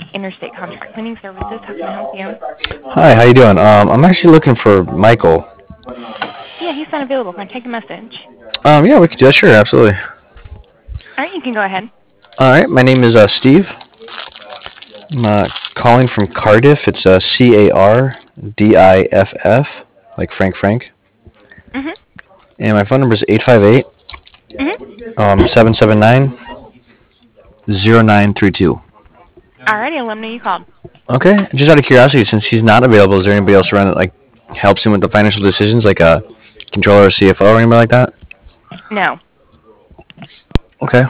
Interstate Contract Cleaning Services. How can I help you? Hi, how you doing? I'm actually looking for Michael. Yeah, he's not available. Can I take a message? Yeah, we could do that. Sure, absolutely. All right, you can go ahead. All right, my name is Steve. I'm calling from Cardiff. It's Cardiff, like Frank. Mhm. And my phone number is 858 Mhm. 779 0932. All righty, I'll let him know you called. Okay, just out of curiosity, since he's not available, is there anybody else around that helps him with the financial decisions, like a controller or CFO or anybody like that? No. Okay.